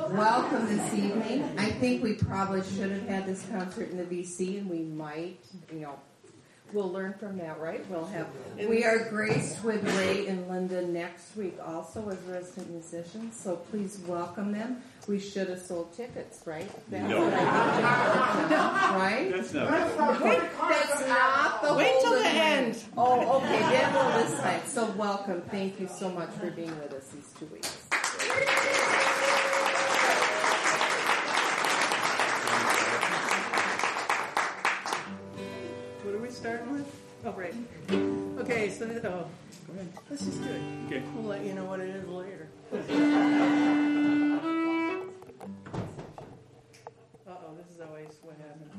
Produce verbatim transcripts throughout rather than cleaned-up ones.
welcome this evening. I think we probably should have had this concert in the V C, and we might, you know, we'll learn from that, right? We'll have. We are graced with Ray and Linda next week also as resident musicians, so please welcome them. We should have sold tickets, right? That's no. What I right? That's not. Wait, that's not the Wait till the plan. end. Oh, okay, then we'll this time. So welcome. Thank you so much for being with us these two weeks. What are we starting with? Oh, right. Okay, so oh, go ahead. Let's just do it. Okay. We'll let you know what it is later. Uh-oh, this is always what happens.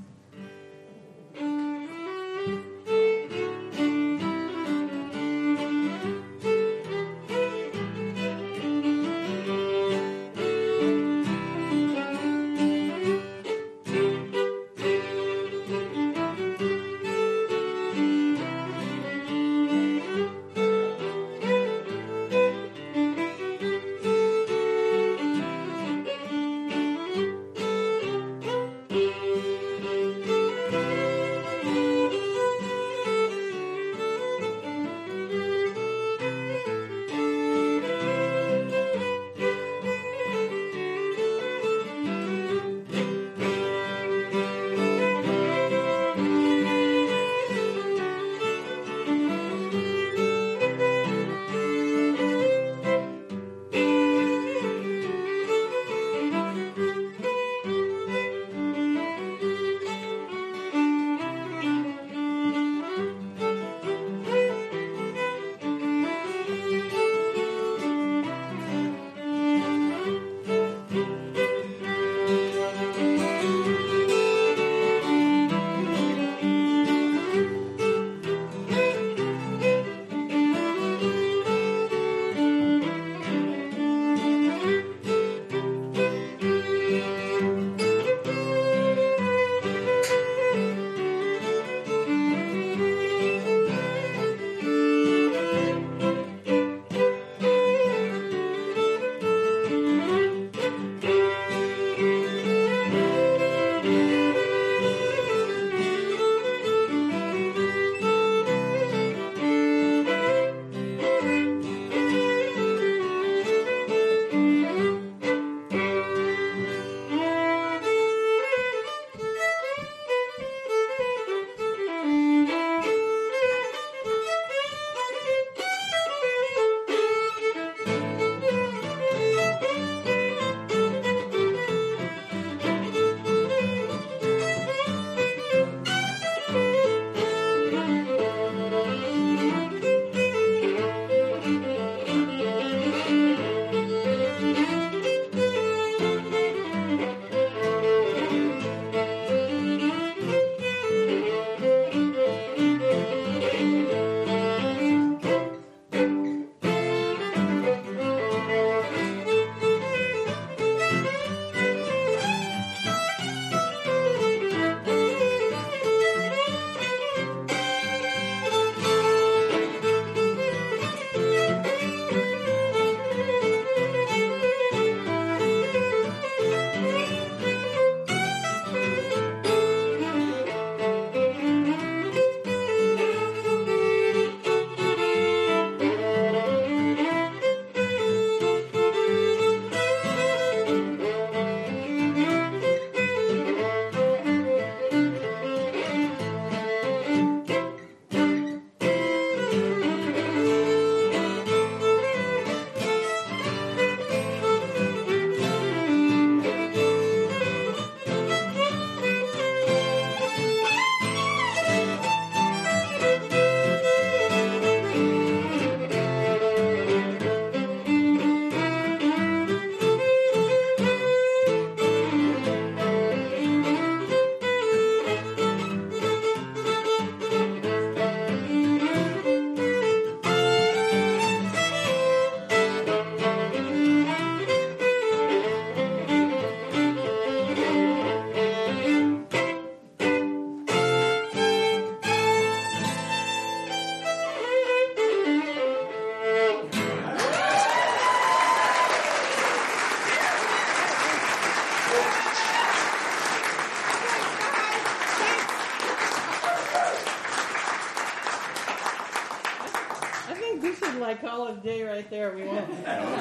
flawless day right there. We won't.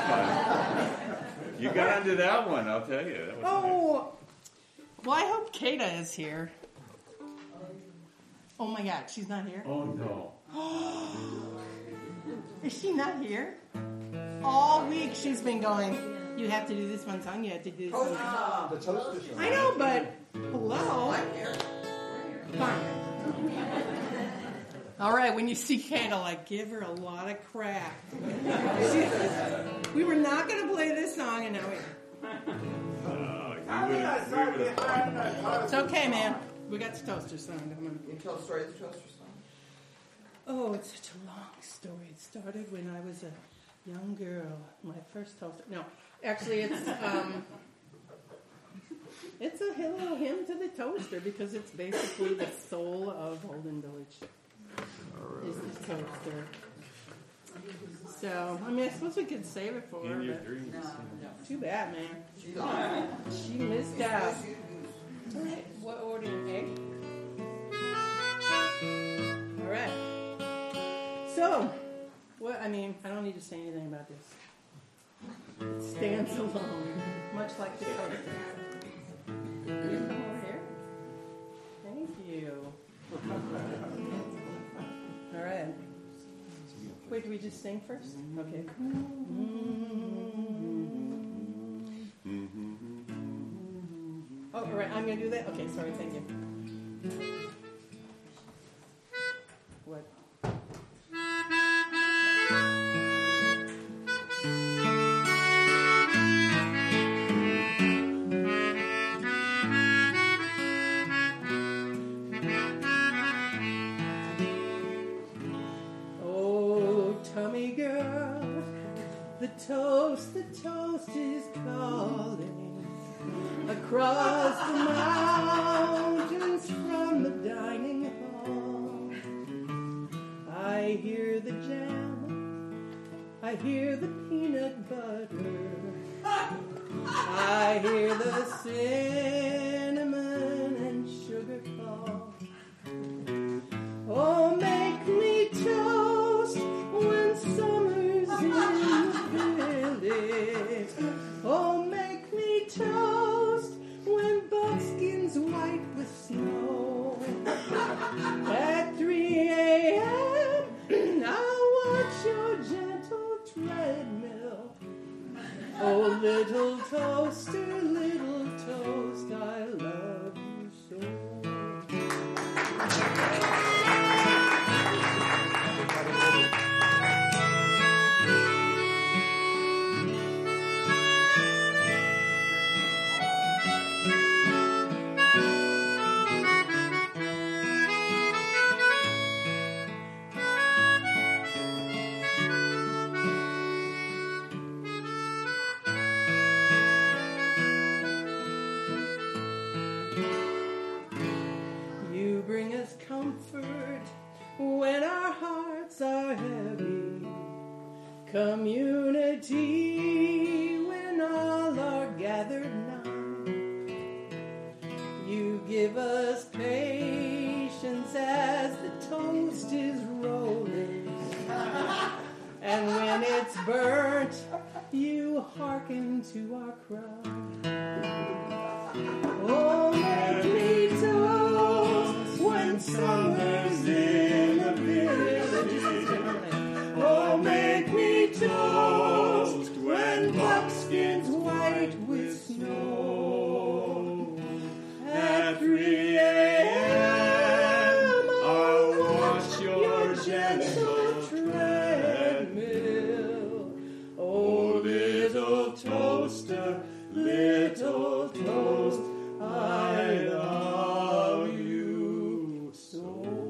You got into that one, I'll tell you. That was Oh, well, I hope Kata is here. Oh my God, she's not here? nice. Oh, no. Is she not here? All week she's been going, you have to do this one song, you have to do this one song. The toaster song. I know, but hello. Fine. All right, when you see Kata, like, give her a lot of crap. She, we were not going to play this song, and now we Oh, you would've- we would've fought that. It's okay, man. We got the toaster song coming. You tell the story of the toaster song. Oh, it's such a long story. It started when I was a young girl. My first toaster. No, actually, it's um, it's a little hymn to the toaster because it's basically the soul of Holden Village. Is the toaster. So, I mean, I suppose we could save it for her, In your but dreams. too bad, man. She's on. She missed out. All right, what order? Okay. All right. So, what? I mean, I don't need to say anything about this. It stands alone, much like the toaster. Can you come over here? Thank you. All right. Wait, do we just sing first? Okay. Oh, all right. I'm gonna do that. Okay. Sorry. Thank you. What? Oh, tummy girl, the toast, the toast is calling across the mountains from the dining hall. I hear the jam, I hear the peanut butter, I hear the cinnamon and sugar call. Oh, make me toast when summer's in the village. Oh, make me toast when buckskin's white with snow. At three a.m. I'll watch your gentle treadmill. Oh, little toaster, little toast, I love you so. You bring us comfort when our hearts are heavy, community when all are gathered nigh. You give us patience as the toast is rolling, and when it's burnt, you hearken to our cry. Oh, make me toast when summer's in the village. Oh, make me toast when buckskin's white with snow. At three a.m. I'll watch your gentle treadmill. Oh, little toaster, little toast, I love you so.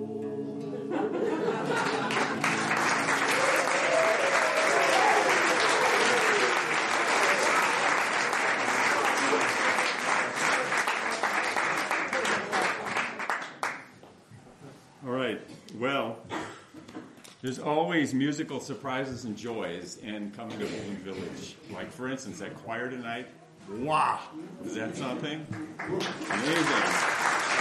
All right. Well, there's always musical surprises and joys in coming to Holden Village. Like, for instance, that choir tonight. Wow! Is that something? Amazing.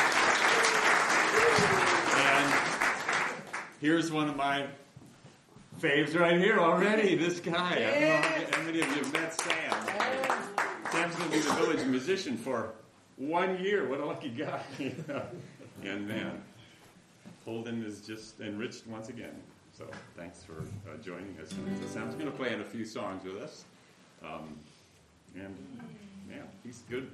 And here's one of my Fave's right here already. This guy. Yes. I don't know how many of you have met Sam. Yes. Sam's going to be the village musician for one year. What a lucky guy. And man, Holden is just enriched once again. So thanks for uh, joining us. And so Sam's going to play in a few songs with us. Um, and man, he's good.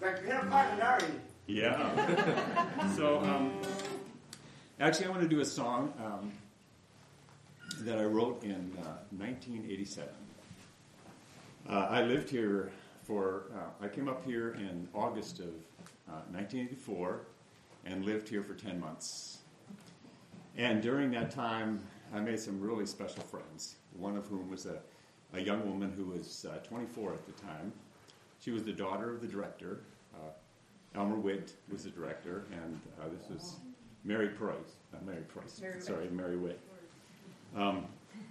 Yeah. So um, actually, I want to do a song um, that I wrote in uh, nineteen eighty-seven. Uh, I lived here for, uh, I came up here in August of uh, nineteen eighty-four and lived here for ten months. And during that time, I made some really special friends, one of whom was a, a young woman who was uh, twenty-four at the time. She was the daughter of the director. Uh, Elmer Witt was the director, and uh, this was Mary Price. Uh, Mary Price. Mary sorry, Witt. Mary Witt. Um,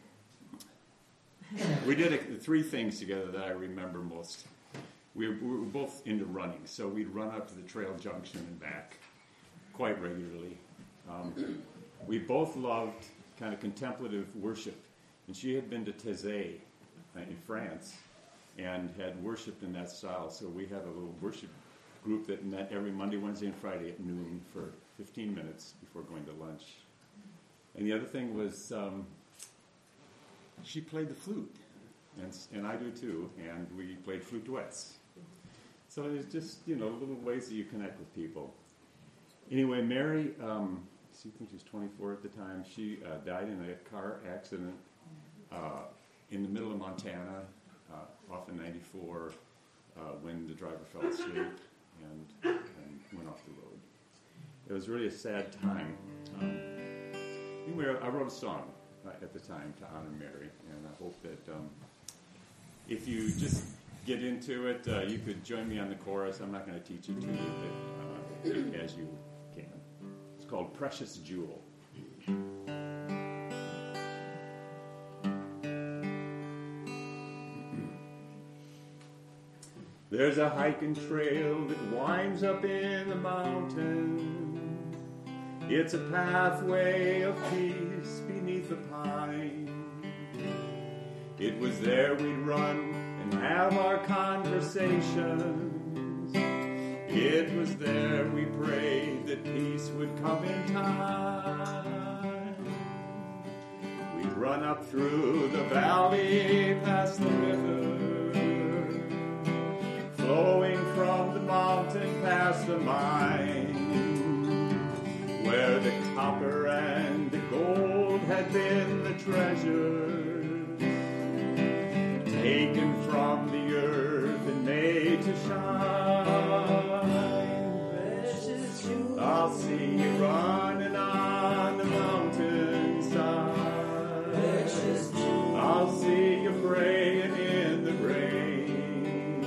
we did a, three things together that I remember most. We were, we were both into running, so we'd run up to the trail junction and back quite regularly. Um, we both loved kind of contemplative worship, and she had been to Taizé in France and had worshipped in that style, so we had a little worship group that met every Monday, Wednesday, and Friday at noon for fifteen minutes before going to lunch. And the other thing was um, she played the flute, and, and I do too, and we played flute duets. So it's just, you know, little ways that you connect with people. Anyway, Mary, um, I think she was twenty-four at the time, she uh, died in a car accident uh, in the middle of Montana, uh, off of ninety-four, uh, when the driver fell asleep and, and went off the road. It was really a sad time. Um, anyway, I wrote a song uh, at the time to honor Mary, and I hope that um, if you just get into it, uh, you could join me on the chorus. I'm not going to teach it to you, but uh, as you can. It's called Precious Jewel. There's a hiking trail that winds up in the mountain. It's a pathway of peace beneath the pine. It was there we'd run and have our conversations. It was there we prayed that peace would come in time. We'd run up through the valley past the river, flowing from the mountain past the mine, where the copper and the gold had been the treasures, taken from the earth and made to shine. I'll see you running on the mountainside. I'll see you praying in the rain.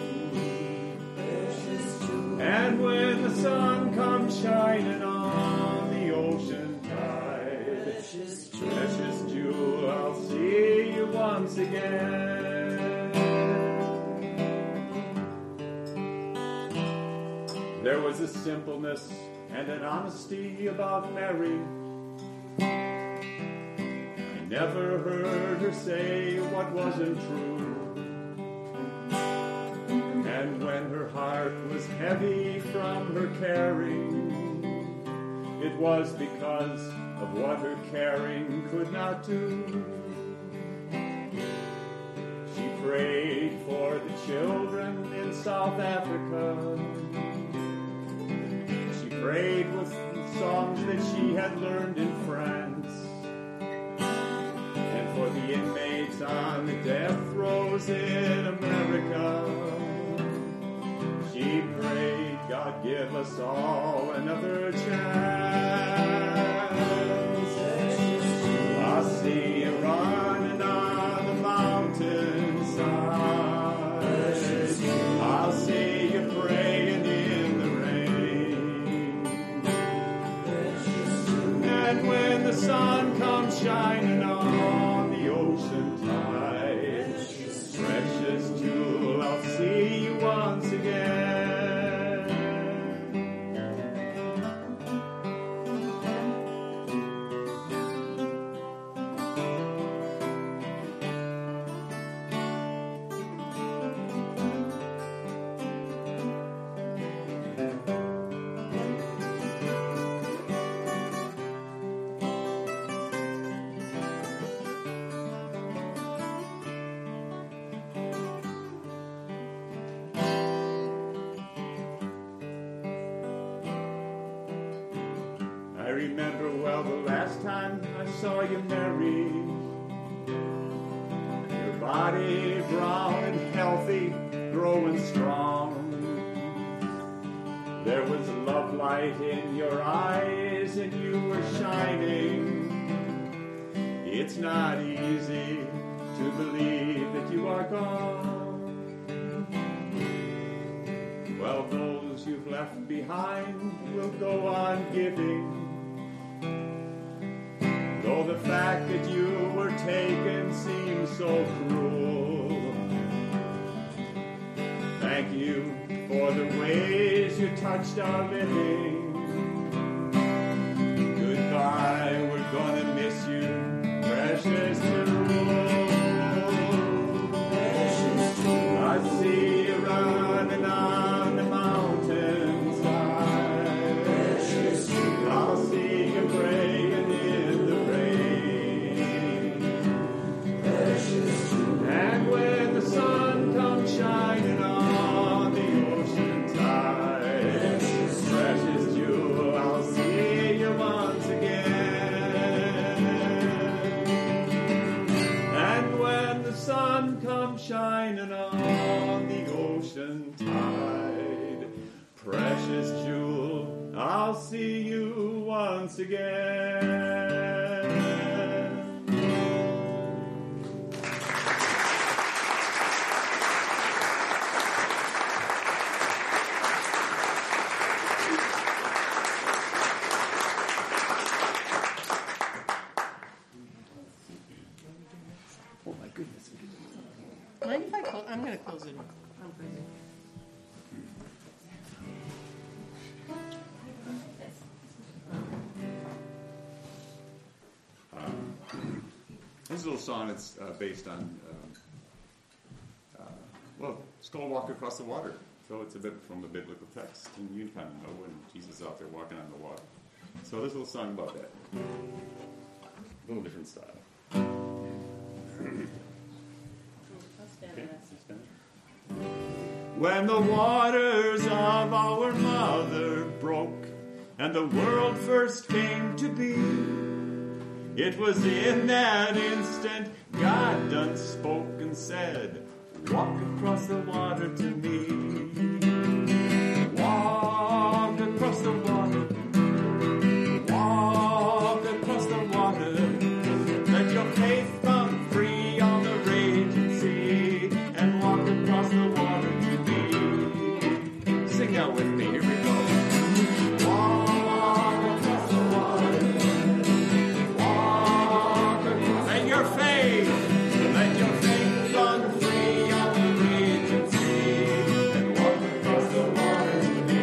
And when the sun comes shining on the ocean tide, precious, precious jewel, I'll see you once again. There was a simpleness and an honesty about Mary. I never heard her say what wasn't true. And when her heart was heavy from her caring, it was because of what her caring could not do. She prayed for the children in South Africa. She prayed with songs that she had learned in France. And for the inmates on the death rows in America, she prayed, God give us all another chance. I'll see you running on the mountainside. I'll see you praying in the rain. And when the sun comes shining on the ocean tide, precious jewel, I'll see you once again. remember well the last time I saw you married. Your body brown and healthy, growing strong. There was love light in your eyes and you were shining. It's not easy to believe that you are gone. Well, those you've left behind will go on giving. Though the fact that you were taken seems so cruel. Thank you for the ways you touched our living. Goodbye, we're gonna miss you, precious Jewel. I see you running on the mountainside. I'll see you praying in the rain. And when the sun comes shining on the ocean tide, precious Jewel, I'll see you once again. And when the sun comes shining on the ocean tide, precious Jewel, I'll see you once again. Oh my goodness. Mind if I close? I'm going to close it. I'm crazy. This little song is uh, based on, um, uh, well, it's called Walk Across the Water. So it's a bit from the biblical text. And you kind of know when Jesus is out there walking on the water. So this little song about that. A little different style. Okay, when the waters of our mother broke and the world first came to be, it was in that instant God done spoke and said, walk across the water to me. Walk across the water. Walk across the water. Let your faith run free on the raging sea and walk across the water to me. Sing out with me. Here we go. Walk across the water. Walk across. Let your faith, let your faith run free on the raging sea and walk across the water to me.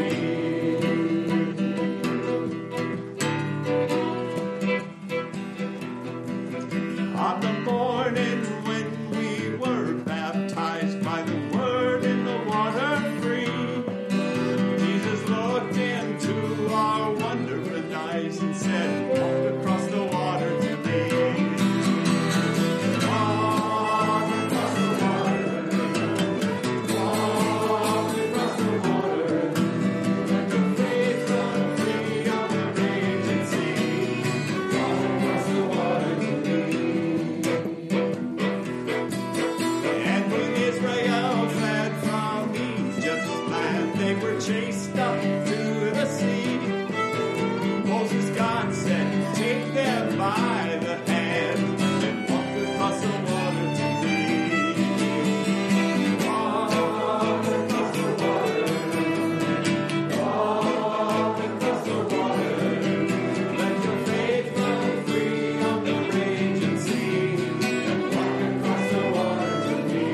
On the morning when we were baptized by the word in the water free, Jesus looked into our wondering eyes and said, walk across the water to me. Walk across the water. Walk across the water. Let your faith run free on the raging sea. Walk across the water to me. And when Israel fled from Egypt's land, they were chased up to the sea. Moses, God said, take them by the hand and walk across the water to me. Walk across the water. Walk across the water. Let your faith run free on the raging sea and walk across the water to me.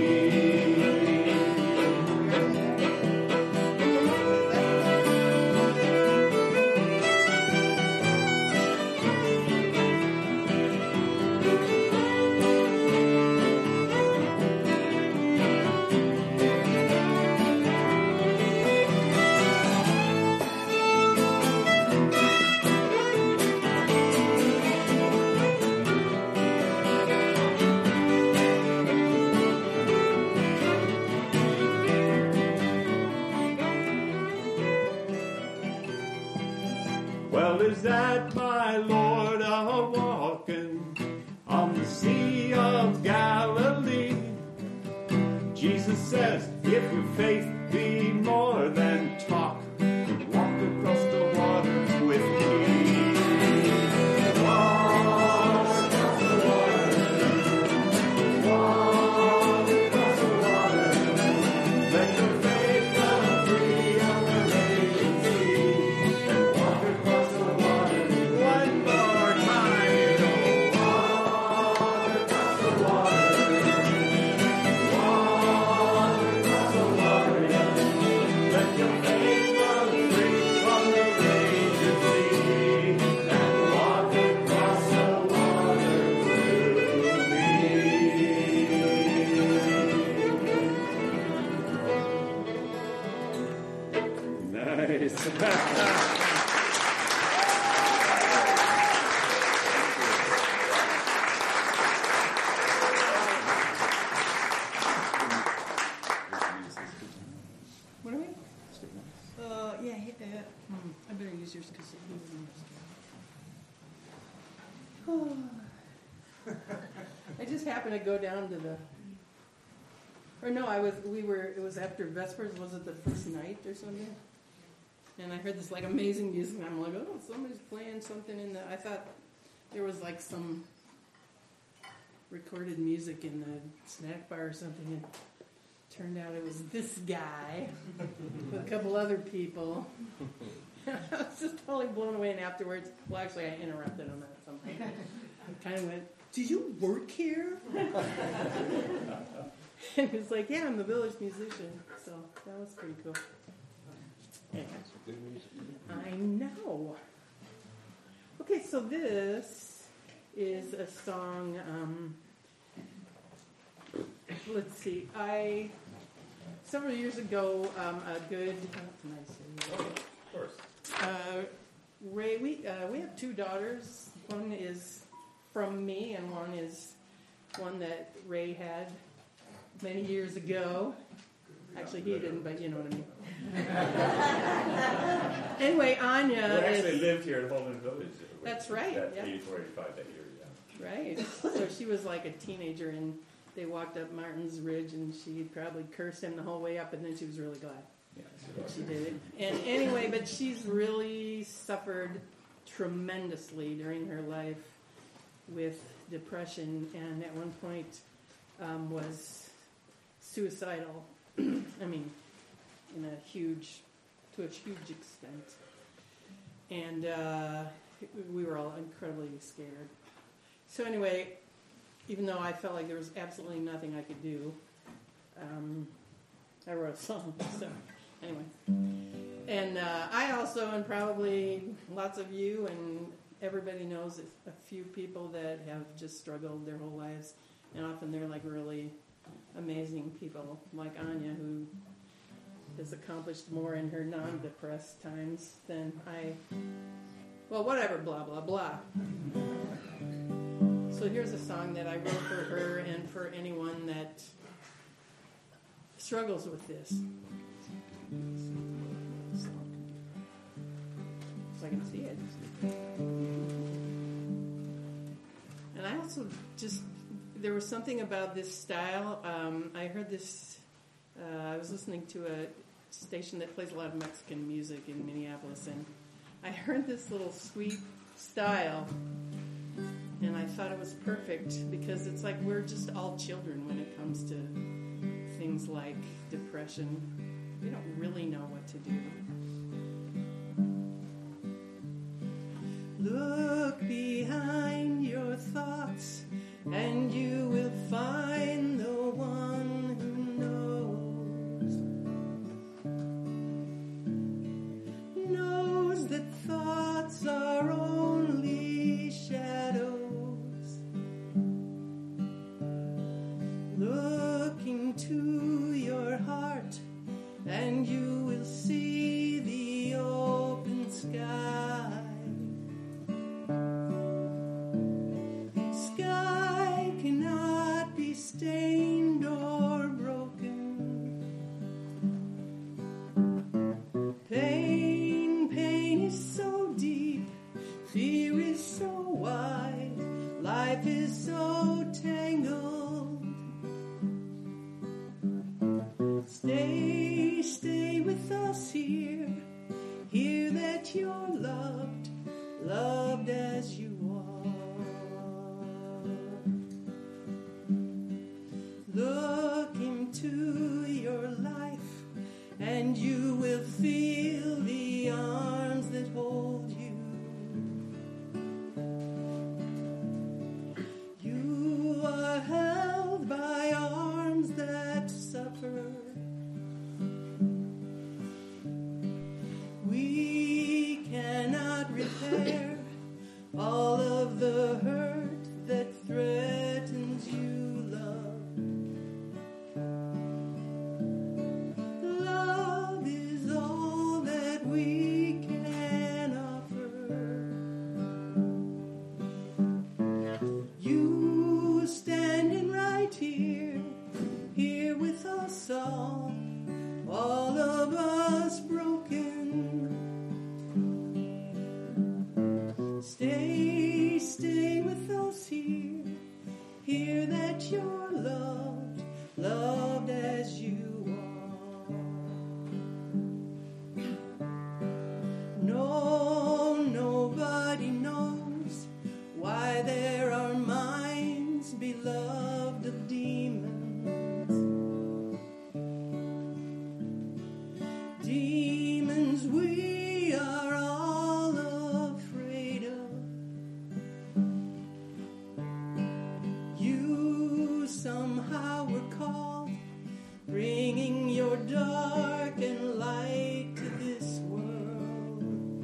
How is that, my Lord, a walking on the Sea of Galilee? Jesus says, if your faith be more than talk, walk across the water with me. Walk across the water. Walk across the water. Let your faith come free on the raging sea. And walk across the water one more time. You know, walk across the water. Walk across the water. Let your faith come free on the raging sea. And walk across the water with me. Nice. What are we? Uh, yeah, he- uh, hmm, I better use yours because he I just happened to go down to the, or no, I was, we were, it was after Vespers, was it the first night or something? And I heard this like amazing music, and I'm like, oh, somebody's playing something in the, I thought there was like some recorded music in the snack bar or something, and turned out it was this guy with a couple other people. I was just totally blown away, and afterwards, well, actually, I interrupted him at some point. I kind of went, do you work here? And he was like, yeah, I'm the village musician. So that was pretty cool. Anyway. I know. Okay, so this is a song, um, let's see, I, several years ago, um, a good, what can I say? Of course. Uh, Ray, we, uh, we have two daughters. One is from me, and one is one that Ray had many years ago. Actually, he didn't, but you know what I mean. Anyway, Anya We actually is, lived here in Holden Village. That's right, That yeah. eighty-four, eighty-five, that year, yeah. right. So she was like a teenager, and they walked up Martin's Ridge, and she probably cursed him the whole way up, and then she was really glad Yeah, that she did it. And anyway, but she's really suffered tremendously during her life with depression, and at one point um, was suicidal. I mean, in a huge, to a huge extent. And uh, we were all incredibly scared. So anyway, even though I felt like there was absolutely nothing I could do, um, I wrote a song. So anyway. And uh, I also, and probably lots of you and everybody knows a few people that have just struggled their whole lives. And often they're like really amazing people, like Anya, who has accomplished more in her non-depressed times than I, well, whatever, blah, blah, blah. So here's a song that I wrote for her and for anyone that struggles with this. So I can see it. And I also just, there was something about this style. Um, I heard this, uh, I was listening to a station that plays a lot of Mexican music in Minneapolis, and I heard this little sweet style, and I thought it was perfect because it's like we're just all children when it comes to things like depression. We don't really know what to do. Look behind your thoughts, and you will find the one who knows. Knows that thoughts are only shadows. Look into your heart, and you will see the open sky. Sky cannot be stained or broken. Pain, pain is so deep demons we are all afraid of. You somehow were called, bringing your dark and light to this world.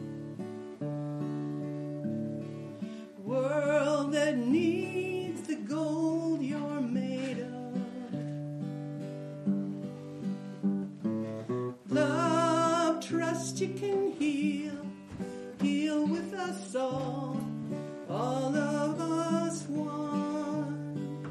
World that needs the gold you're made of. Love, trust you can heal, heal with us all, all of us one.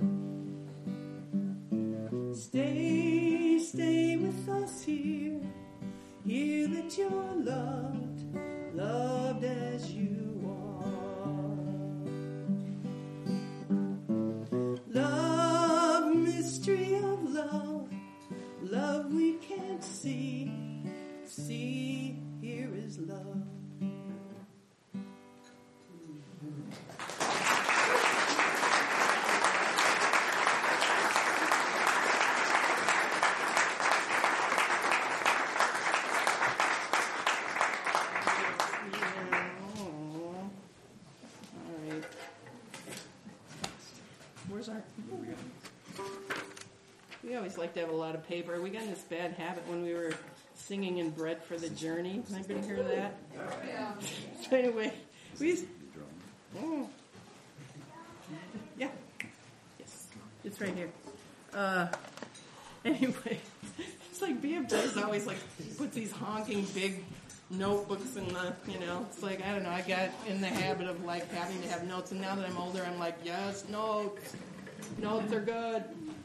Stay, stay with us here, hear that you're loved, loved as you are. Love, mystery of love, love we can't see, see, here is love. All right. Where's our... We always like to have a lot of paper. We got in this bad habit when we were singing in Bread for the Journey. Anybody hear that? Yeah. So anyway, we used... Oh. Yeah. Yes. It's right here. Uh, anyway, it's like B F J's always like puts these honking big notebooks in the, you know, it's like, I don't know, I got in the habit of like having to have notes, and now that I'm older, I'm like, yes, notes. Notes are good.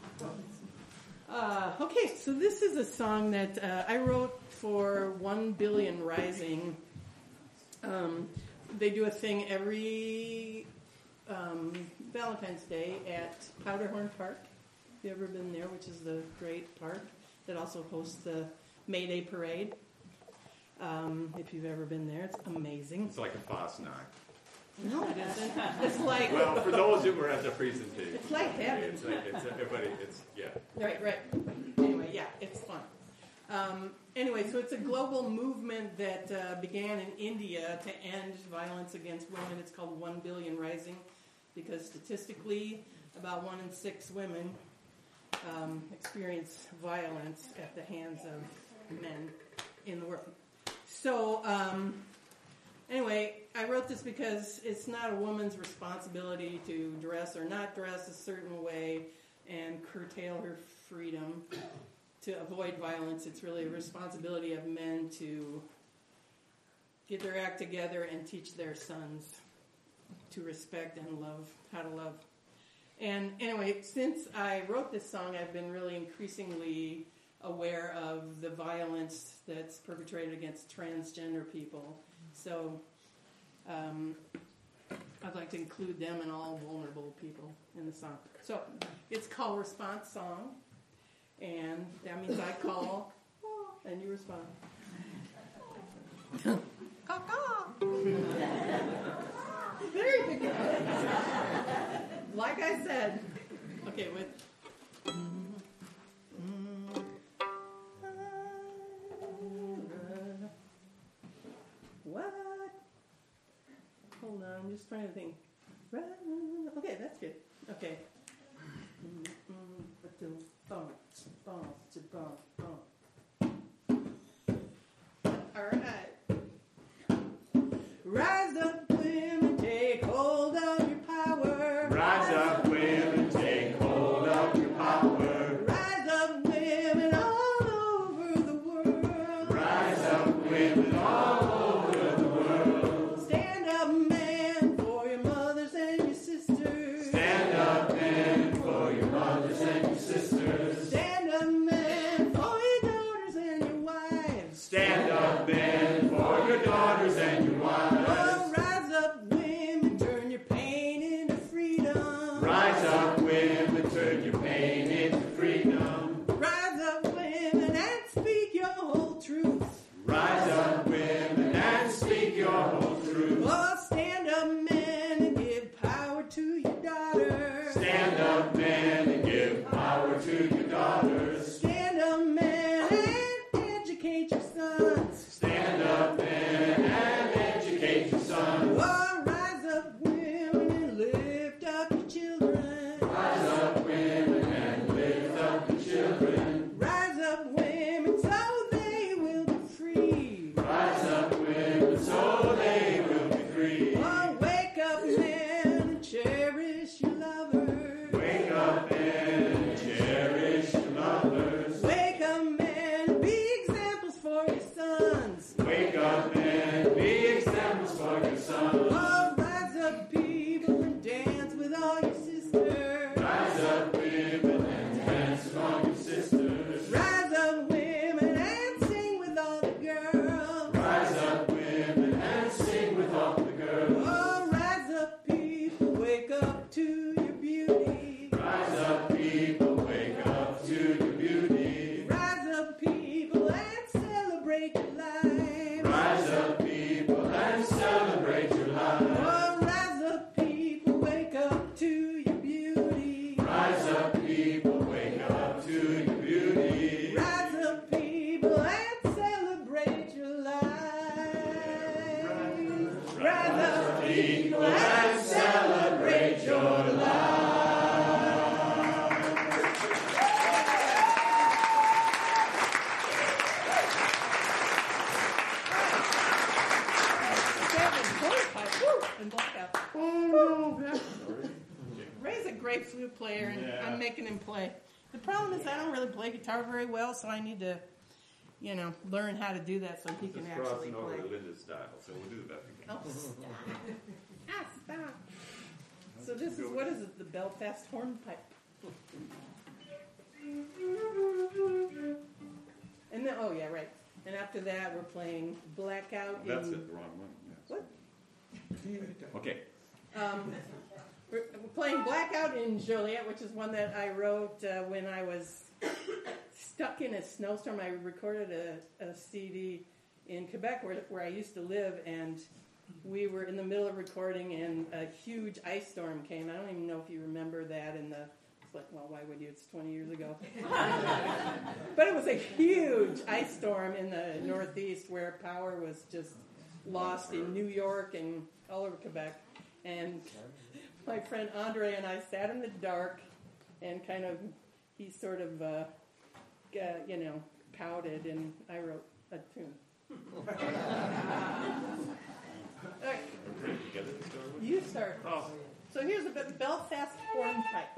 Uh, okay, so this is a song that uh, I wrote for One Billion Rising. Um, they do a thing every um, Valentine's Day at Powderhorn Park. Have you ever been there? Which is the great park that also hosts the May Day Parade. Um, if you've ever been there, it's amazing. It's like a Fosnack. No, it isn't. It's like... Well, for those who were at the presentation. It's like heaven. It's like, it's, everybody, it's, yeah. Right, right. Anyway, yeah, it's fun. Um, anyway, so it's a global movement that uh, began in India to end violence against women. It's called One Billion Rising because statistically, about one in six women um, experience violence at the hands of men in the world. So, um, anyway, I wrote this because it's not a woman's responsibility to dress or not dress a certain way and curtail her freedom to avoid violence. It's really a responsibility of men to get their act together and teach their sons to respect and love, how to love. And anyway, since I wrote this song, I've been really increasingly aware of the violence that's perpetrated against transgender people. So um, I'd like to include them and all vulnerable people in the song. So it's called Response Song, and that means I call and you respond. Very good. Like I said. Okay, with... What? Hold on, I'm just trying to think. Okay, that's good. Okay. All right. Rise up, women, take hold of your power. Rise up, women, take hold of your power. Rise up, women, all over the world. Rise up, women, all over the world. Stand up, men, for your mothers and your sisters. Stand up, men, for your mothers and your sisters. Stand up, men, for your daughters and your wives. Stand up, men, for your daughters and your wives. Oh, rise up, women, turn your pain into freedom. Rise up, women, turn your pain into freedom. Rise up, women, and speak your whole truth. Rise up, women, and speak your whole truth. Oh, stand up, men, and give power to your daughters. Stand up, men, and give power to your daughters. Stand up, men, and educate your sons. Stand up men and educate your sons. Oh, rise up, women, and lift up your children. Rise up women and lift up the children. Rise up, women, so they will be free. Rise up women so they will be free. Oh, wake up, men, and cherish your lovers. Wake up and cherish your mothers. Wake up, men, be examples for your sons. Wake up and be examples for your sons. Oh, rise up, people, and dance with all your sisters. Rise up women and dance among your sisters. Rise up, women, and sing with all the girls. Rise up women and sing with all the girls. Oh, rise up, people, wake up to your beauty. Rise up people, wake up to your beauty. Rise up, people, and celebrate your life. Rise up people and celebrate your life. Oh, rise up, people, wake up to your beauty. Rise up people, wake up to your beauty. Rise up, people, and celebrate your life. Rise up, people, and celebrate your life. And blackout. Ray's a great flute player, and Yeah. I'm making him play. The problem is I don't really play guitar very well, so I need to, you know, learn how to do that so he can Just actually crossing over play. to Linda's style, so we'll do the best we can. Oh, stop. Ah, stop. So this is, what is it, the Belfast hornpipe? And then, oh yeah, right. And after that, we're playing Blackout That's in... it, the wrong one. Yes. What? Okay. Um, we're, we're playing Blackout in Joliet, which is one that I wrote uh, when I was stuck in a snowstorm. I recorded a, a C D in Quebec where, where I used to live, and we were in the middle of recording, and a huge ice storm came. I don't even know if you remember that in the... It's like, well, why would you? It's twenty years ago. But it was a huge ice storm in the Northeast where power was just lost in New York and all over Quebec. And my friend Andre and I sat in the dark and kind of, he sort of, uh, uh, you know, pouted, and I wrote a tune. All right, you start. Oh. So here's a bit Belfast hornpipe.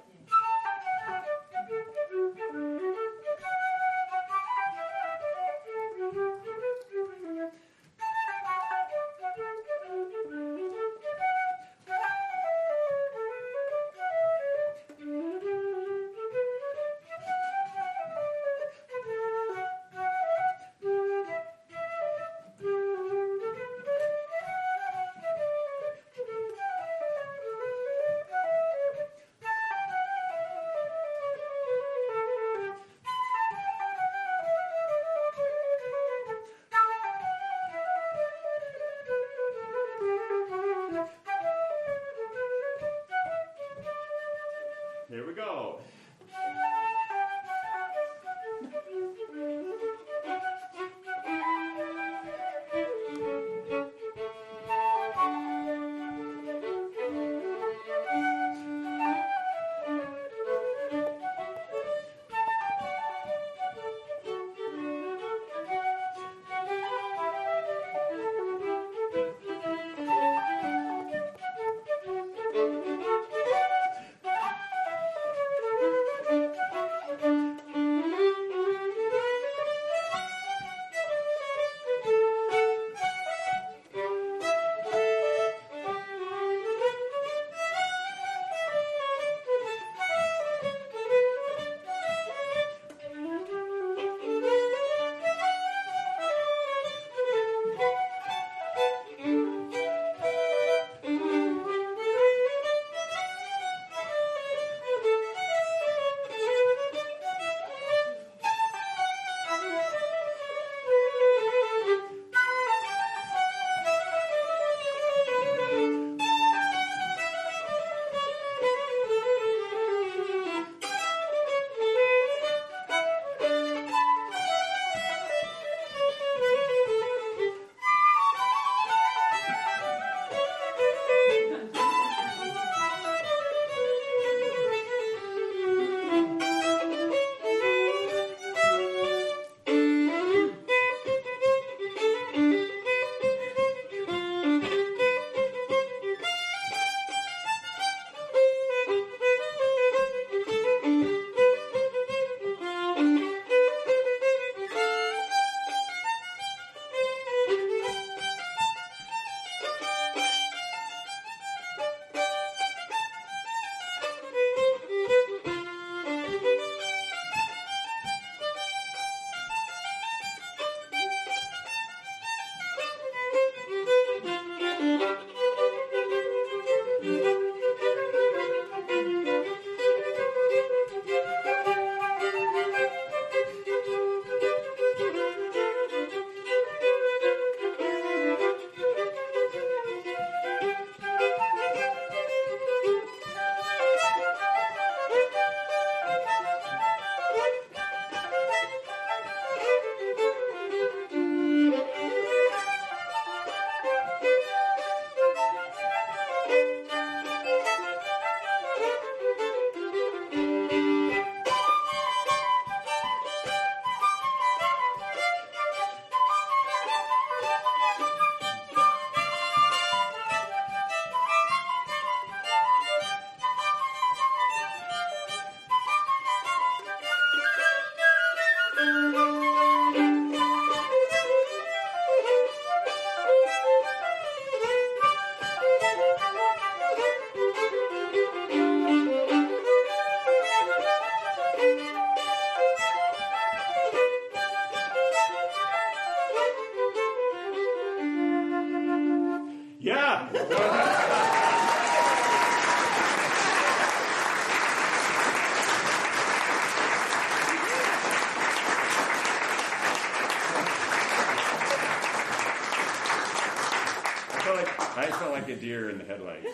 I felt like I felt like a deer in the headlights.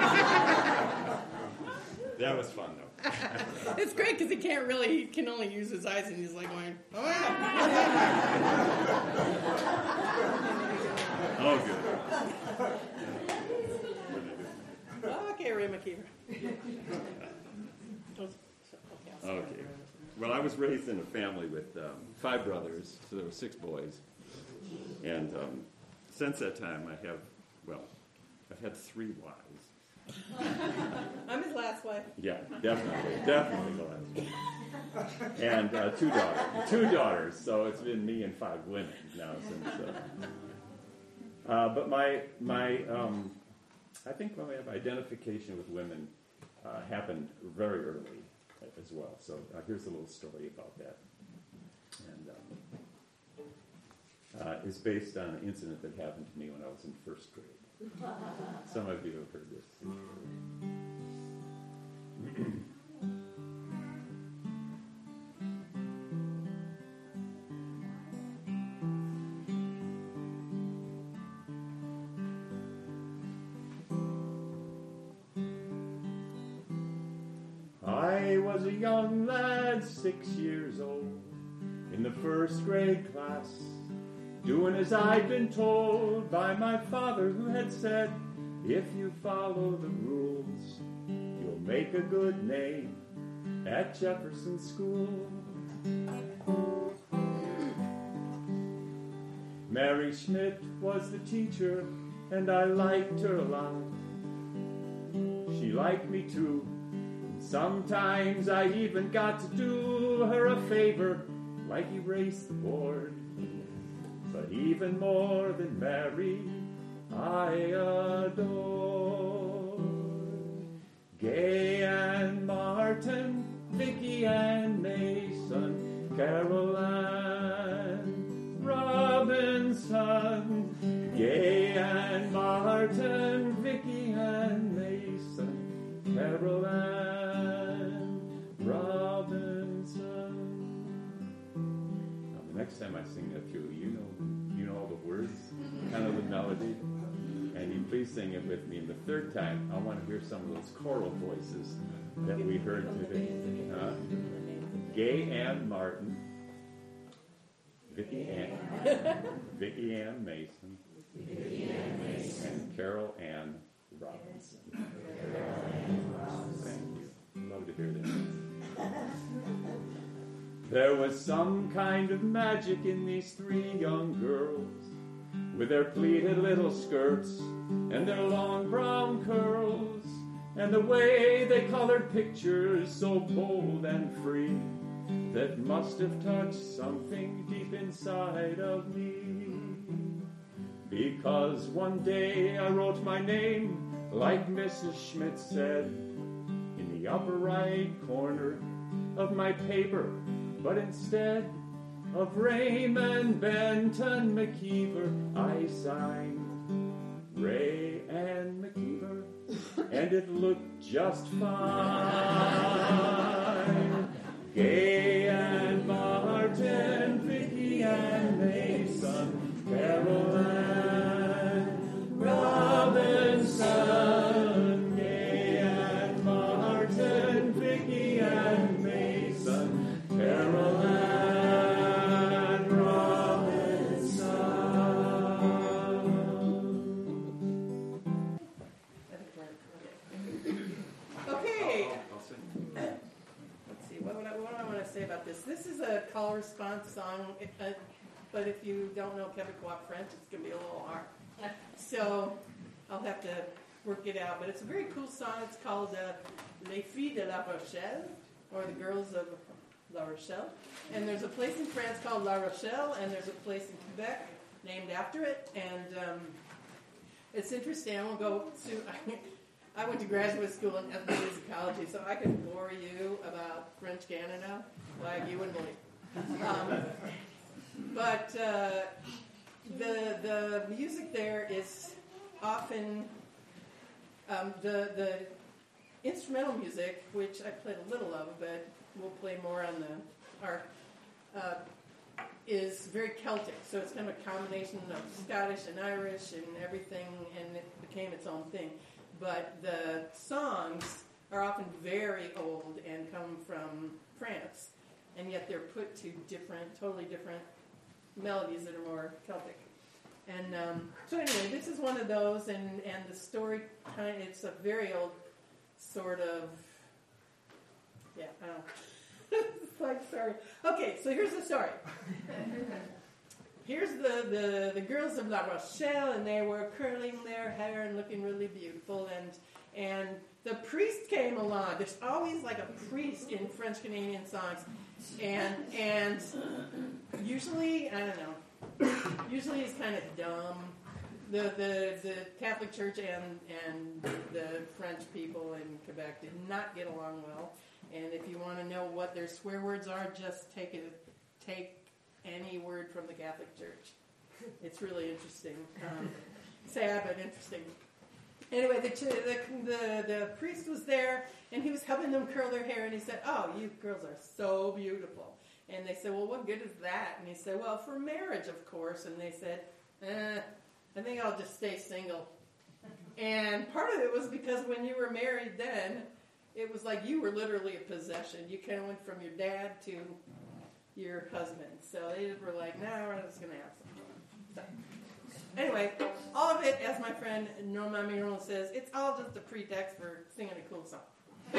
That was fun, though. It's great because he can't really, he can only use his eyes, and he's like going, oh, yeah. Oh, good. Okay, Ray McKeever. Okay. Well, I was raised in a family with um, five brothers, so there were six boys. And um, since that time, I have, well, I've had three wives. I'm his last wife. Yeah, definitely, definitely the last one. And uh, two daughters, two daughters. So it's been me and five women now since. Uh, uh, but my my, um, I think my identification with women uh, happened very early as well. So uh, here's a little story about that, and um, uh, it's based on an incident that happened to me when I was in first grade. Some of you have heard this. I was a young lad, six years old, in the first grade class, doing as I'd been told by my father, who had said, if you follow the rules, you'll make a good name at Jefferson School. Mary Schmidt was the teacher, and I liked her a lot. She liked me too. Sometimes I even got to do her a favor, like erase the board. But even more than Mary, I adore Gay and Martin, Vicky and Mason, Carol and Robinson. Gay and Martin, Vicky and Mason, Carol and Robinson. Now, the next time I sing that to you, you know, you know all the words, kind of the melody, and you please sing it with me. And the third time, I want to hear some of those choral voices that we heard today. Uh, Gay Ann Martin, Vicky Ann, Vicky Ann Mason, and Carol Ann Robinson. Thank you. Love to hear that. There was some kind of magic in these three young girls, with their pleated little skirts and their long brown curls, and the way they colored pictures so bold and free, that must have touched something deep inside of me. Because one day I wrote my name, like Missus Schmidt said, in the upper right corner of my paper, but instead of Raymond Benton McKeever, I signed Ray Ann McKeever, and it looked just fine. Gay and Martin, Vicky and Mason, Carol and Robinson. Gay and Martin, Vicky and Mason, Carol and Robinson. Okay. I'll sing. Let's see, what, would I, what do I want to say about this? This is a call response song, uh, but if you don't know Quebecois French, it's going to be a little hard. So I'll have to work it out. But it's a very cool song. It's called uh, Les Filles de La Rochelle, or the Girls of La Rochelle. And there's a place in France called La Rochelle, and there's a place in Quebec named after it. And um, it's interesting. I won't go to... I went to graduate school in ethnomusicology, so I could bore you about French Canada like you wouldn't believe. Um, but uh, the the music there is often um, the the instrumental music, which I played a little of, but we'll play more on the our uh, is very Celtic. So it's kind of a combination of Scottish and Irish and everything, and it became its own thing. But the songs are often very old and come from France, and yet they're put to different, totally different melodies that are more Celtic. And um, so anyway, this is one of those, and, and the story kind of, it's a very old sort of, yeah, I don't know. It's like, sorry. Okay, so here's the story. Here's the, the, the girls of La Rochelle, and they were curling their hair and looking really beautiful, and and the priest came along. There's always like a priest in French Canadian songs, and and usually, I don't know, usually he's kind of dumb. The, the the Catholic Church and and the French people in Quebec did not get along well. And if you want to know what their swear words are, just take it, take any word from the Catholic Church. It's really interesting. Um, sad, but interesting. Anyway, the, the the the priest was there, and he was helping them curl their hair, and he said, "Oh, you girls are so beautiful." And they said, "Well, what good is that?" And he said, "Well, for marriage, of course." And they said, eh, I think I'll just stay single. And part of it was because when you were married then, it was like you were literally a possession. You kind of went from your dad to your husband. So they were like, no, we're just going to have some fun. So, anyway, all of it, as my friend Norma Miron says, it's all just a pretext for singing a cool song.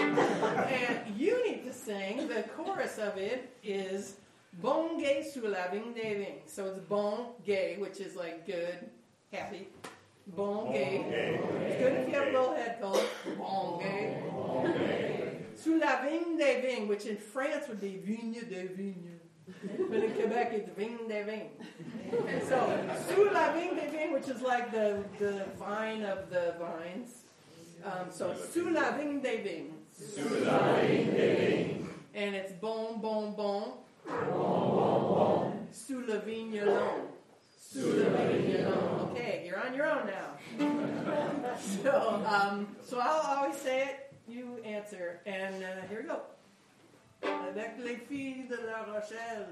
And you need to sing, the chorus of it is Bon gay sous la vigne des vignes. So it's bon gay, which is like good, happy. Bon gay. It's good if you have a little head cold. Bon gay. Sous la vigne des vignes, which in France would be vigne des vignes. But in Quebec it's vigne des vignes. So, sous la vigne des vignes, which is like the, the vine of the vines. Um, so, sous la vigne des vignes. Sous la vigne des vignes. And it's bon, bon, bon. Bon, bon, bon. Sous la vigne long. Sous la vigne long. Okay, you're on your own now. so, um, so I'll always say it, you answer. And uh, here we go. Avec les filles de La Rochelle.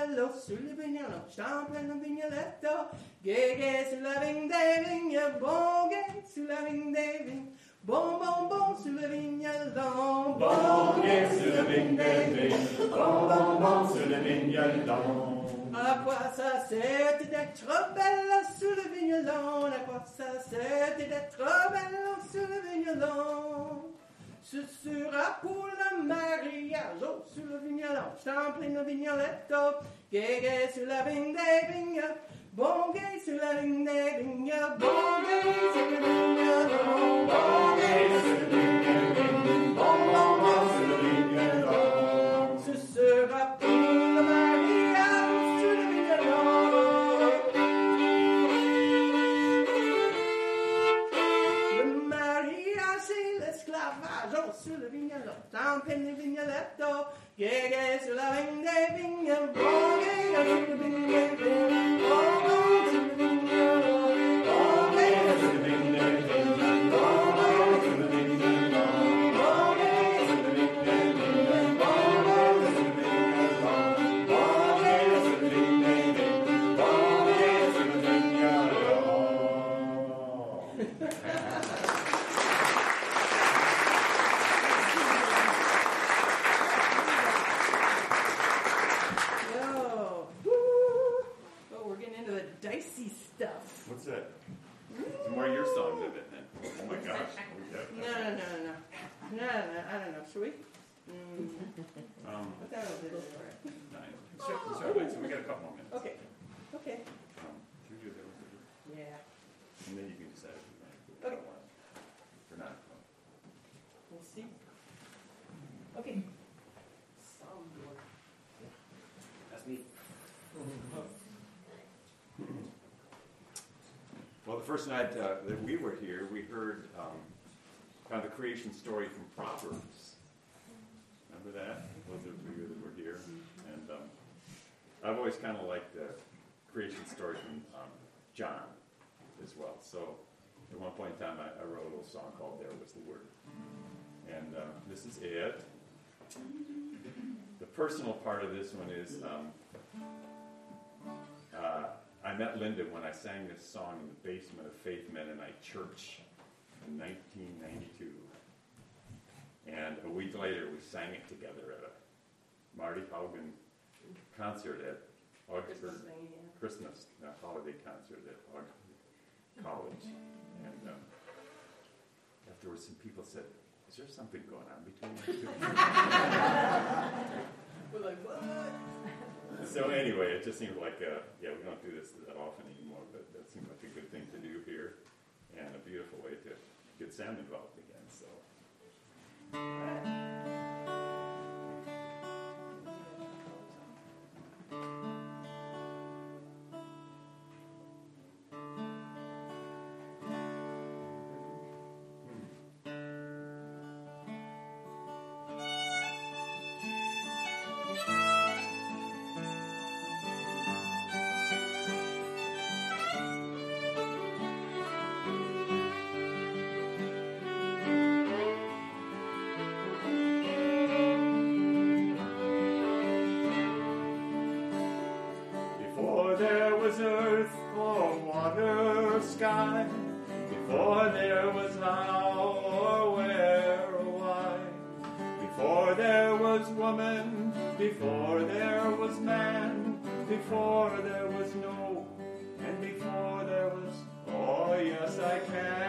vignello, sul vignello, champion il vigneletto, ghé ghé sulla vigne dei vignes, bon ghé sulla vigne dei vignes, bon bon bon sulla vignello, Bon ghé sulla vigne dei vignes, bon bon bon sulla vignello. À quoi ça sert d'être belle sous le vigneron? À quoi ça sert d'être belle sous le vigneron? Ce sera pour le mariage, oh, sous le vigneron, champlain le vignoletto, ghé ghé sur la vigne des vignes, bon ghé sur la vigne des vignes, bon ghé sur le vigneron, bon ghé sur le vigneron, bon bon bon sur le vigneron. Ce sera pour le mariage sous le vigneron. Le mariage et l'esclavage, oh, sur le vigneron, champagne le vignoletto, ghé ghé sur la vigne des vignes, bon ghé ghé sur le vigne des vignes, bon bon sur le vigneron, bon ghé sur le vigne des vignes, bon bon sur le vigneron, bon ghé sur le vigne des vignes, bon bon sur le vigneron, bon ghé sur le vigne des vignes, bon ghé sur le vigneron. Oh, woo. Oh, we're getting into the dicey stuff. What's that? Some more of your songs of it then. Oh my gosh. No, no, no, no, no, no, no. I don't know. Should we? Mm, Um, I thought it was for it. nine. Let's start- let's start late, so we got a couple more minutes. Okay. Okay. Um, should we do those? Yeah. And then you can decide if you want to do it Okay. or not. Or not. We'll see. Okay. Soundboard. That's me. Well, the first night uh, that we were here, we heard um, kind of the creation story from Proverbs. Remember that? Those of you that were here. And um, I've always kind of liked the creation story from um, John as well. So at one point in time, I, I wrote a little song called There Was the Word. And uh, this is it. The personal part of this one is um, uh, I met Linda when I sang this song in the basement of Faith Mennonite Church in nineteen ninety-two. And a week later, we sang it together at a Marty Haugen concert at Augsburg. Christmas thing, yeah. Christmas uh, holiday concert at Augsburg College. And um, afterwards, some people said, "Is there something going on between you two?" We're like, what? So anyway, it just seemed like, uh, yeah, we don't do this that often anymore, but that seemed like a good thing to do here, and a beautiful way to get Sam involved again. So, before there was earth or water or sky, before there was how or where or why, before there was woman, before there was man, before there was no, and before there was, oh yes I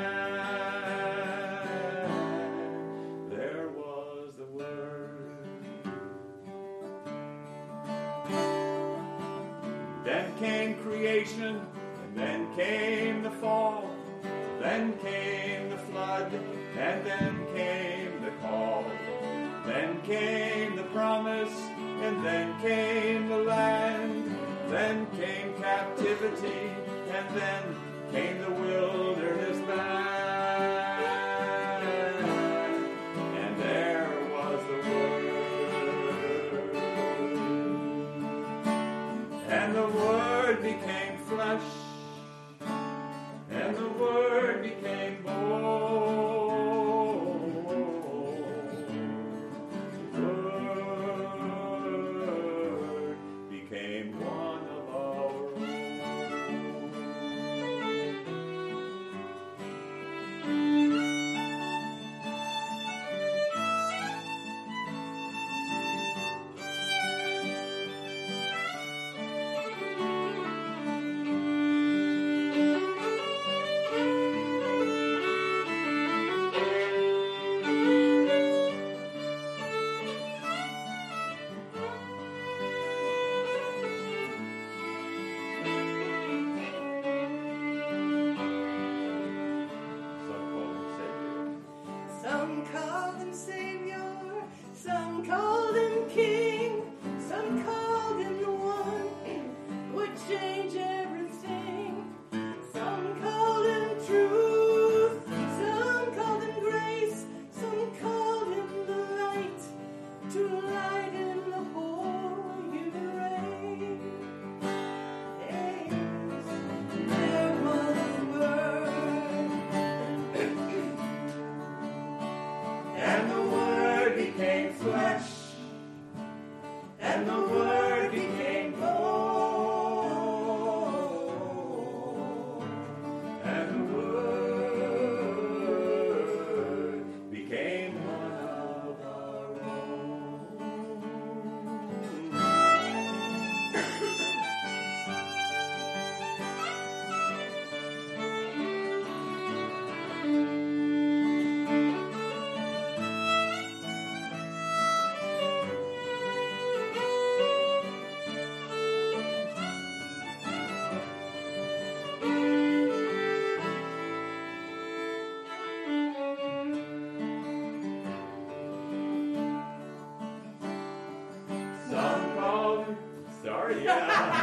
can, there was the Word. Then came creation, and then came the fall, then came the flood, and then came the call. Then came the promise, and then came the land, then came captivity, and then came the wilderness back. And there was the Word. And the Word became flesh, and the Word became bone. The Word became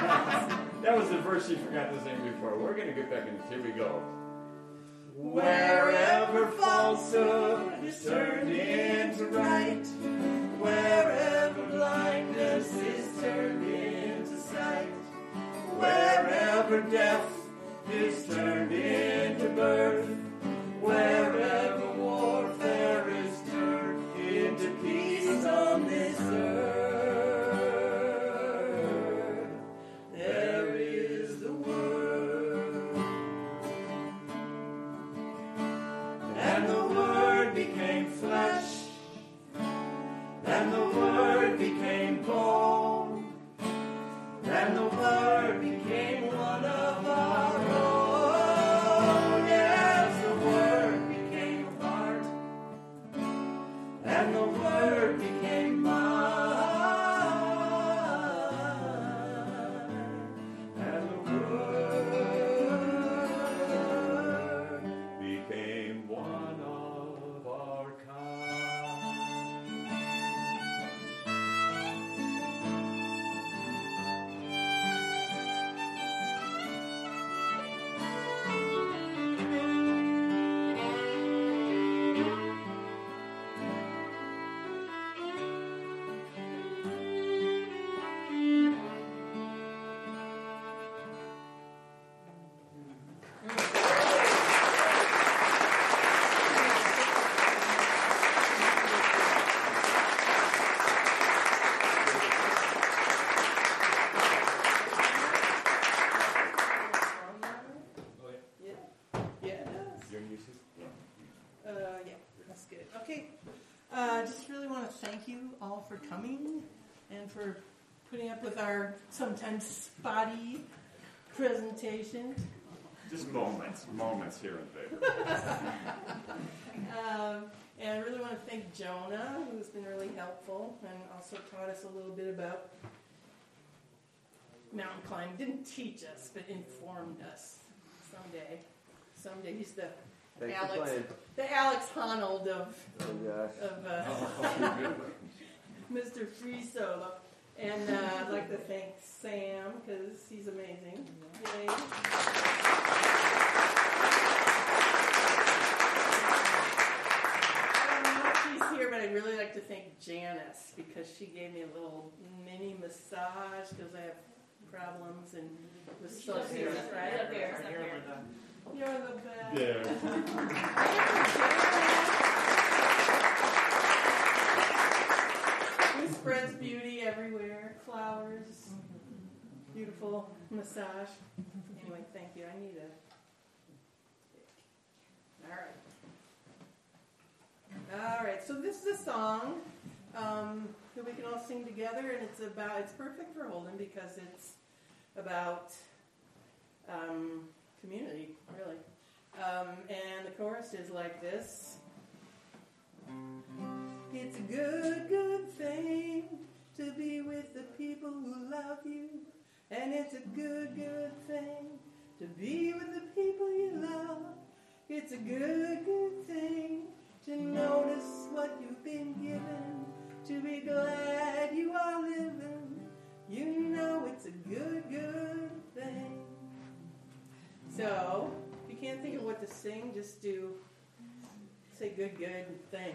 That was the verse she forgot to sing before. We're going to get back into it. Here we go. Wherever falsehood is turned into right, wherever blindness is turned into sight, wherever death is turned into birth, wherever warfare is turned into peace on this earth, there is the Word. And the Word became flesh, and the Word became bone, and the Word became one of our own. Yes, the Word became a part, and the Word became mine, and the Word became one of our kind. Yeah, yeah, it does. You're gonna use this? Uh, yeah, that's good. Okay, uh, just really want to thank you all for coming and for putting up with our sometimes spotty presentation. Just moments, moments here and there. Um, and I really want to thank Jonah, who's been really helpful and also taught us a little bit about mountain climbing. Didn't teach us, but informed us someday. Someday he's the Thanks for Alex, playing. the Alex Honnold of Oh gosh. of uh, Mister Free Solo. And uh, I'd like to thank Sam because he's amazing. Yay. I don't know if she's here, but I'd really like to thank Janice because she gave me a little mini massage because I have problems and was so serious, right? You're the best. There. Who spreads beauty everywhere? Flowers, beautiful massage. Anyway, thank you. I need a. All right. All right. So this is a song um, that we can all sing together, and it's about. It's perfect for Holden because it's about um, community, really. Um, and the chorus is like this. It's a good, good thing to be with the people who love you. And it's a good, good thing to be with the people you love. It's a good, good thing to notice what you've been given. To be glad you are living. You know it's a good, good thing. So, if you can't think of what to sing, just do say good, good thing.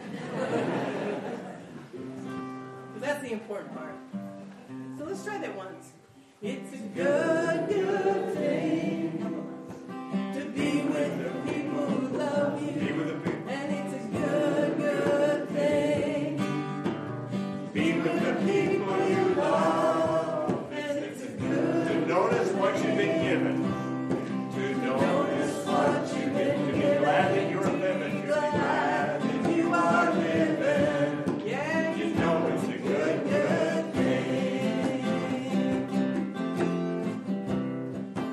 Because that's the important part. So let's try that once. It's a good, good thing to be with the people who love you. Be with the people. And it's a good, good thing to be with the people you love. And it's a good To notice what you've been given. To notice what you've been given. To be glad that you're living. To be glad that you are living. yeah, You know it's a good, good. good thing.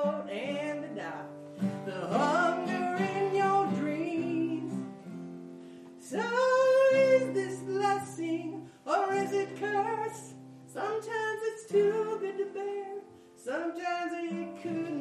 cold and the dark, the hunger in your dreams. So is this blessing or is it curse? Sometimes it's too good to bear. Sometimes it could